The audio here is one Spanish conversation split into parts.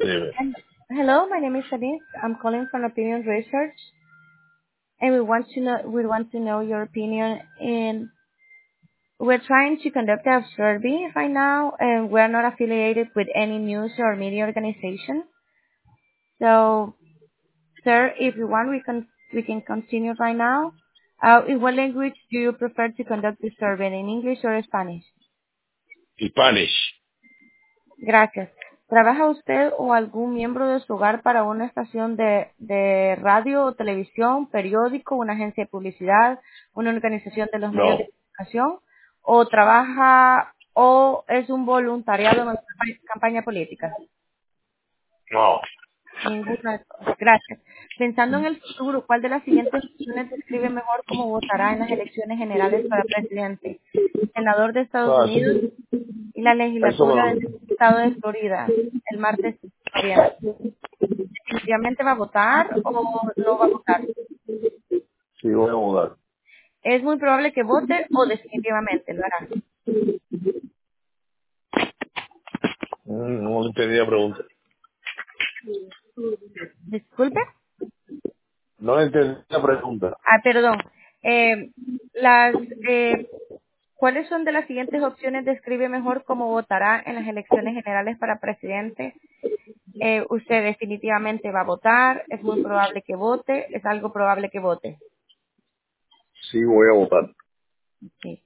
Dime. Hello, my name is Denise. I'm calling from Opinion Research, and we want to know your opinion. And we're trying to conduct a survey right now, and we're not affiliated with any news or media organization. So, sir, if you want, we can continue right now. In what language do you prefer to conduct the survey, in English or Spanish? Spanish. Gracias. ¿Trabaja usted o algún miembro de su hogar para una estación de radio o televisión, periódico, una agencia de publicidad, una organización de los medios de No, comunicación? ¿O trabaja o es un voluntariado en una campaña política? no. Ninguna. Gracias. Pensando en el futuro, ¿cuál de las siguientes opciones describe mejor cómo votará en las elecciones generales para presidente? Senador de Estados No, Unidos y la eso legislatura me del estado de Florida el martes de noviembre. ¿Definitivamente va a votar o no va a votar? sí voy a mudar. Es muy probable que vote o definitivamente lo hará. No entendí la pregunta. Disculpe. No entendí la pregunta. Perdón. Eh, las, eh, ¿Cuáles son de las siguientes opciones describe mejor cómo votará en las elecciones generales para presidente? Usted definitivamente va a votar, es muy probable que vote, es algo probable que vote. Sí voy a votar. Sí.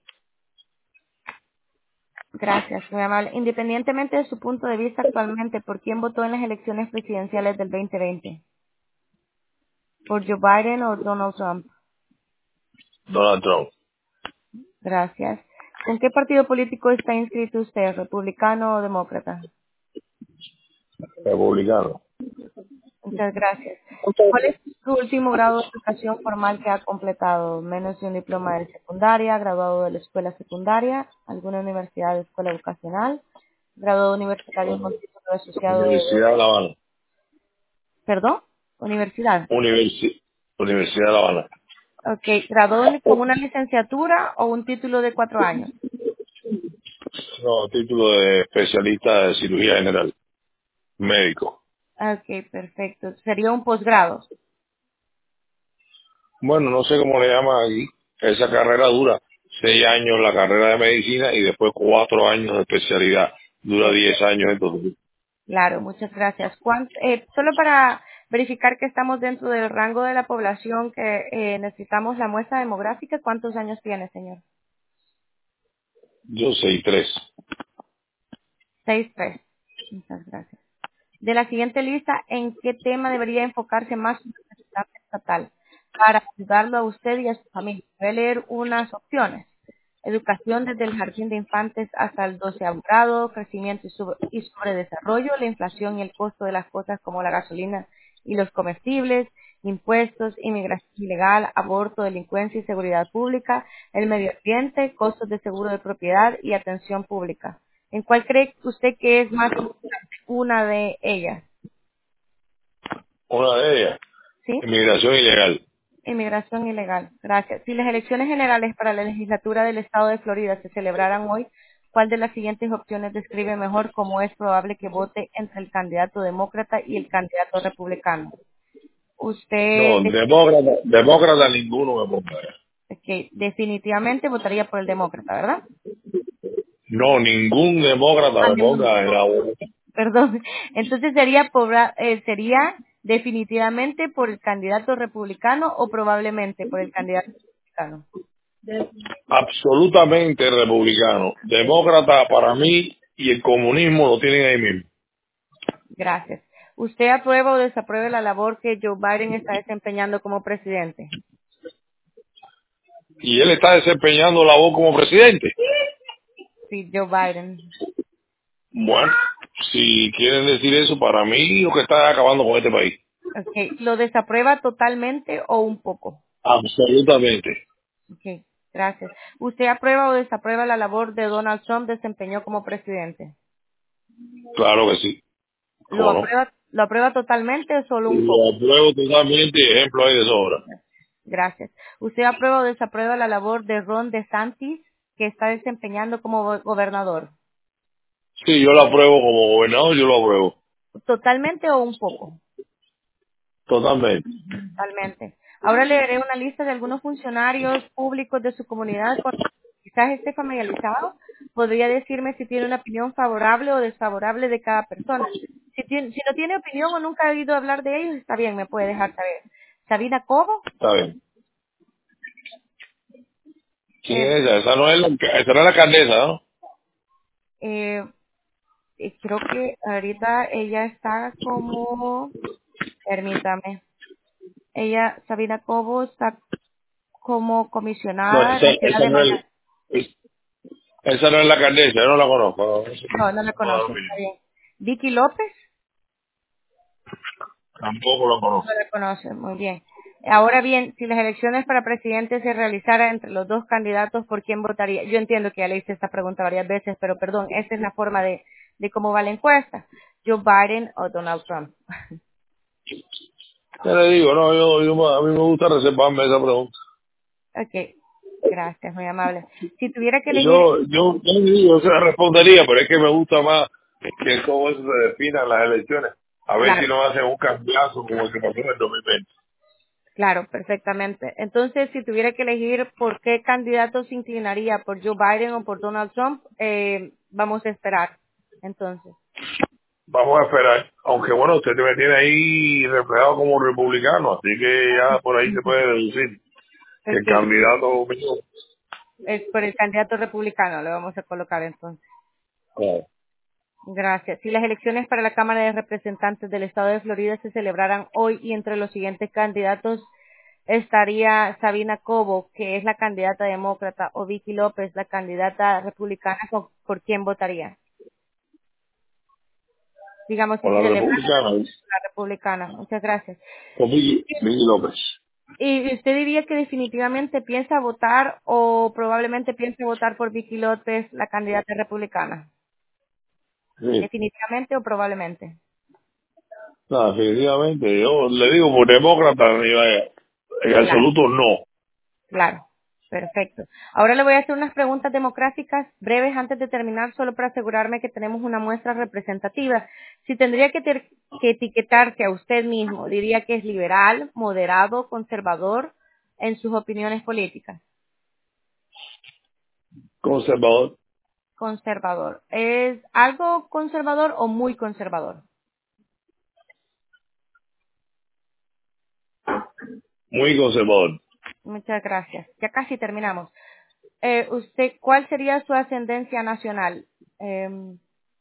Gracias, muy amable. Independientemente de su punto de vista actualmente, ¿por quién votó en las elecciones presidenciales del 2020? ¿Por Joe Biden o Donald Trump? Donald Trump. Gracias. ¿Con qué partido político está inscrito usted, republicano o demócrata? Republicano. Muchas gracias. ¿Cuál es su último grado de educación formal que ha completado? Menos de un diploma de secundaria, graduado de la escuela secundaria, alguna universidad de escuela vocacional, graduado universitario con título asociado de... Universidad de La Habana. ¿Perdón? Universidad. Universidad de La Habana. Ok, graduado con una licenciatura o un título de 4 años. No, título de especialista de cirugía general. Médico. Ok, perfecto. Sería un posgrado. Bueno, no sé cómo le llaman aquí. Esa carrera dura 6 años la carrera de medicina y después 4 años de especialidad. Dura 10 años entonces. Claro, muchas gracias. Solo para verificar que estamos dentro del rango de la población que necesitamos la muestra demográfica, ¿cuántos años tiene, señor? Yo 6'3". 6'3". Muchas gracias. De la siguiente lista, ¿en qué tema debería enfocarse más un representante estatal para ayudarlo a usted y a su familia? Voy a leer unas opciones. Educación desde el jardín de infantes hasta el 12º grado, crecimiento y sobredesarrollo, la inflación y el costo de las cosas como la gasolina y los comestibles, impuestos, inmigración ilegal, aborto, delincuencia y seguridad pública, el medio ambiente, costos de seguro de propiedad y atención pública. ¿En cuál cree usted que es más importante? Una de ellas, Una de ellas, ¿sí? inmigración ilegal. Inmigración ilegal. Gracias. Si las elecciones generales para la legislatura del estado de Florida se celebraran hoy, ¿cuál de las siguientes opciones describe mejor cómo es probable que vote entre el candidato demócrata y el candidato republicano? Usted No, demócrata ninguno me ponga. definitivamente votaría por el demócrata, ¿verdad? No, ningún demócrata me Ninguno. ponga en la boleta. Perdón. Entonces sería definitivamente por el candidato republicano o probablemente por el candidato republicano. Absolutamente republicano. Demócrata para mí y el comunismo lo tienen ahí mismo. Gracias. ¿Usted aprueba o desaprueba la labor que Joe Biden está desempeñando como presidente? Y él está desempeñando la voz como presidente. Sí, Joe Biden. Bueno, si quieren decir eso, para mí lo que está acabando con este país. Okay. ¿Lo desaprueba totalmente o un poco? Absolutamente. Okay. Gracias. ¿Usted aprueba o desaprueba la labor de Donald Trump desempeñó como presidente? Claro que sí. ¿Cómo no? Lo aprueba totalmente o solo un Lo poco? apruebo totalmente y ejemplo hay de sobra. Gracias. ¿Usted aprueba o desaprueba la labor de Ron DeSantis que está desempeñando como gobernador? Sí, yo lo apruebo como gobernador, yo lo apruebo. ¿Totalmente o un poco? Totalmente. Totalmente. Ahora leeré una lista de algunos funcionarios públicos de su comunidad con los que quizás esté familiarizado. Podría decirme si tiene una opinión favorable o desfavorable de cada persona. Si no tiene opinión o nunca ha oído hablar de ellos, está bien, me puede dejar saber. Sabina Cobo, Está bien. ¿Quién eh, es esa? Esa no es la alcaldesa, ¿no? eh, creo que ahorita ella está como, permítame, Sabina Cobo, está como No, comisionada en la ciudad de Miami. esa no es la alcaldesa, yo no la conozco. No sé. No, no la No la conoce, está opinión. bien. Vicky López, Tampoco la no conozco. la conoce, muy bien. Ahora bien, si las elecciones para presidente se realizaran entre los dos candidatos, ¿por quién votaría? Yo entiendo que ya le hice esta pregunta varias veces, pero perdón, esta es la forma de cómo va la encuesta. Joe Biden o Donald Trump. ¿Qué le digo? No, a mí me gusta reservarme esa pregunta. Ok, gracias, muy amable. Si tuviera que elegir, Yo le digo, yo se la respondería, pero es que me gusta más que todo eso se defina en las elecciones. A ver si claro, no hacen un cambiazo como el que pasó en el 2020. claro, perfectamente. Entonces, si tuviera que elegir por qué candidato se inclinaría, por Joe Biden o por Donald Trump, vamos a esperar. Entonces. Vamos a esperar. Aunque bueno, usted me tiene ahí reflejado como republicano, así que ya por ahí se puede deducir que el Ok, candidato mío. es por el candidato republicano, lo vamos a colocar entonces. Oh, Gracias. Si las elecciones para la Cámara de Representantes del Estado de Florida se celebraran hoy y entre los siguientes candidatos estaría Sabina Cobo, que es la candidata demócrata, o Vicky López, la candidata republicana, ¿por quién votaría? Digamos, si con se la celebrara republicana, la republicana. Muchas gracias. con Vicky López. ¿Y usted diría que definitivamente piensa votar o probablemente piensa votar por Vicky López, la candidata republicana? Sí, Definitivamente o probablemente. no, definitivamente. Yo le digo por demócrata, ni vaya. En Claro, absoluto no. claro. Perfecto. Ahora le voy a hacer unas preguntas demográficas breves antes de terminar, solo para asegurarme que tenemos una muestra representativa. Si tendría que etiquetarse a usted mismo, diría que es liberal, moderado, conservador en sus opiniones políticas. Conservador, Conservador. ¿Es algo conservador o muy conservador? muy conservador. Muchas gracias. Ya casi terminamos. ¿Cuál sería su ascendencia nacional? Em,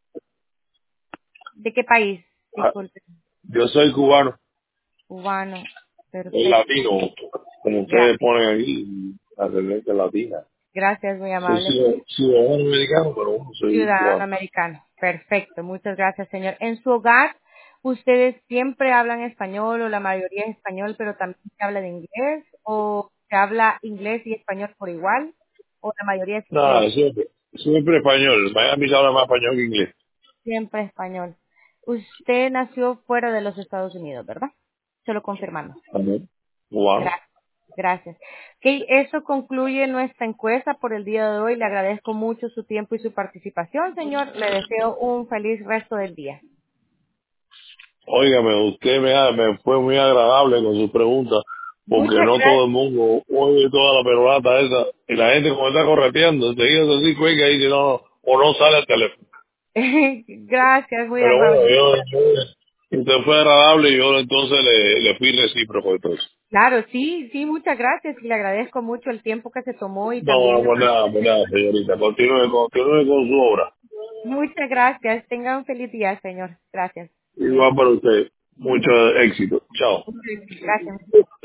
¿De qué país? Ah, Disculpe. yo soy cubano, Cubano. soy Perfecto. latino, como Gra- ustedes ponen aquí, ascendencia latina. gracias, muy Soy amable. ciudadano americano, pero bueno, soy Ciudadano cubano. americano. Perfecto. Muchas gracias, señor. En su hogar, ¿ustedes siempre hablan español o la mayoría es español, pero también se habla de inglés? ¿O se habla inglés y español por igual? ¿O la mayoría es inglés? Nada, siempre español. Miami se habla más español que inglés. Siempre español. Usted nació fuera de los Estados Unidos, ¿verdad? Solo confirmando. También. Cubano. Gracias. Gracias. Ok, eso concluye nuestra encuesta por el día de hoy. Le agradezco mucho su tiempo y su participación, señor. Le deseo un feliz resto del día. Óigame, usted me fue muy agradable con sus preguntas, porque Muchas no todo el mundo oye toda la pelota esa, y la gente como está correteando, enseguida se así cuelga y dice no, o no sale el teléfono. gracias. Gracias, muy Pero bueno, amable. usted fue agradable y yo entonces le fui recíproco entonces. Claro, sí, sí, muchas gracias y le agradezco mucho el tiempo que se tomó y No, también no, por nada, señorita. Continúe con su obra. muchas gracias. Tenga un feliz día, señor. Gracias. Igual para usted. Mucho éxito. Chao. Gracias.